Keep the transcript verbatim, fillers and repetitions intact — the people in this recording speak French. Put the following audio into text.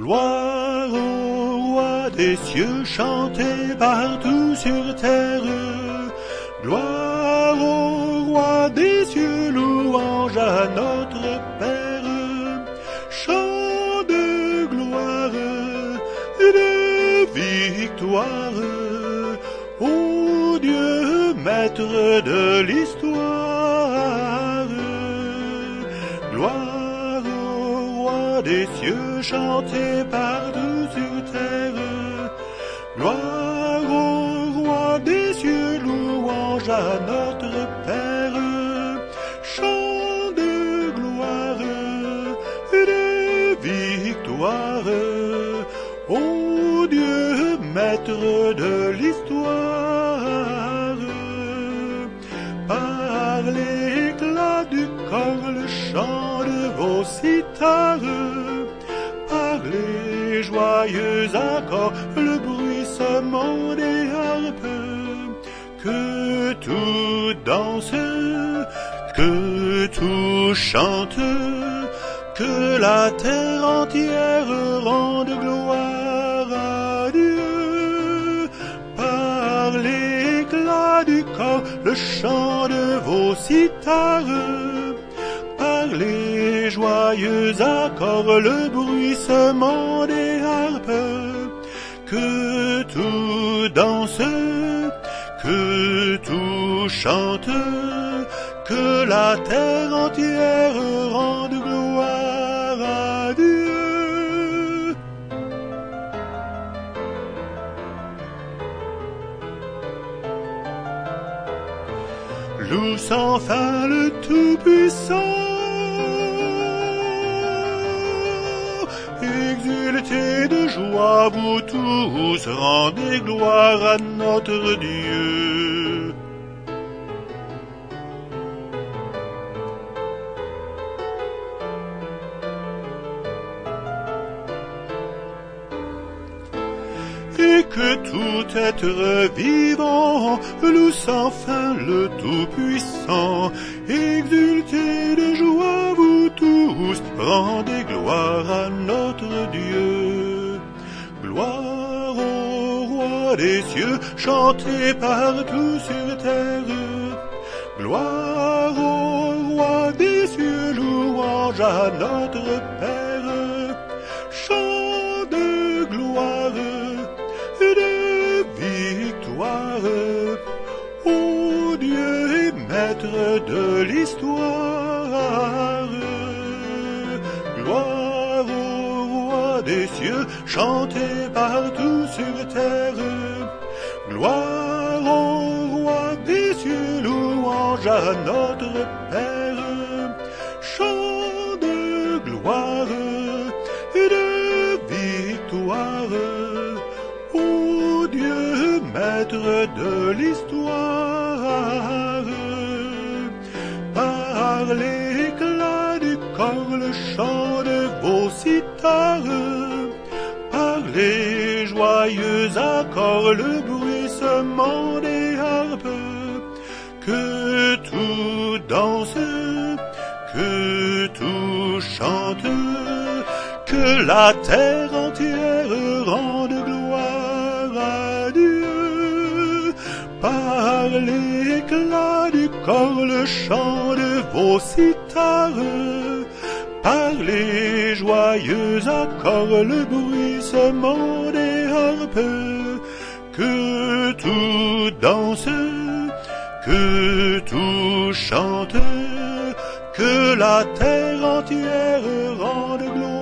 Gloire au roi des cieux, chantez partout sur terre. Gloire au roi des cieux, louange à notre Père. Chant de gloire et de victoire ô Dieu, maître de l'histoire. Gloire au roi des cieux, chantez partout sur terre. Gloire au roi des cieux, louange à notre Père. Chant de gloire et de victoire ô Dieu, maître de l'histoire. Par l'éclat du corps, le chant de vos cithares, par les joyeux accords, le bruissement des harpes, que tout danse, que tout chante, que la terre entière rende gloire à Dieu. Par l'éclat du corps, le chant de vos cithares, par les joyeux accords, le bruissement des harpes, que tout danse, que tout chante, que la terre entière rende gloire à Dieu. Loue sans fin le Tout-Puissant, exultez de joie, vous tous, rendez gloire à notre Dieu. Et que tout être vivant loue sans fin le Tout-Puissant, exultez de joie, vous tous, rendez gloire à notre Dieu. Gloire au roi des cieux, chantez partout sur terre. Gloire au roi des cieux, louange à notre Père. Chant de gloire et de victoire ô Dieu et maître de l'histoire. Gloire au roi des cieux, chantez partout sur terre. Gloire au roi des cieux, louange à notre Père. Chant de gloire et de victoire ô Dieu, maître de l'histoire. Par l'éclat du corps, le chant de vos cithares, par les joyeux accords, le bruissement des harpes, que tout danse, que tout chante, que la terre entière rende gloire à Dieu. Par l'éclat du corps, le chant de vos cithares, par les joyeux accords, le bruissement des harpes, que tout danse, que tout chante, que la terre entière rende gloire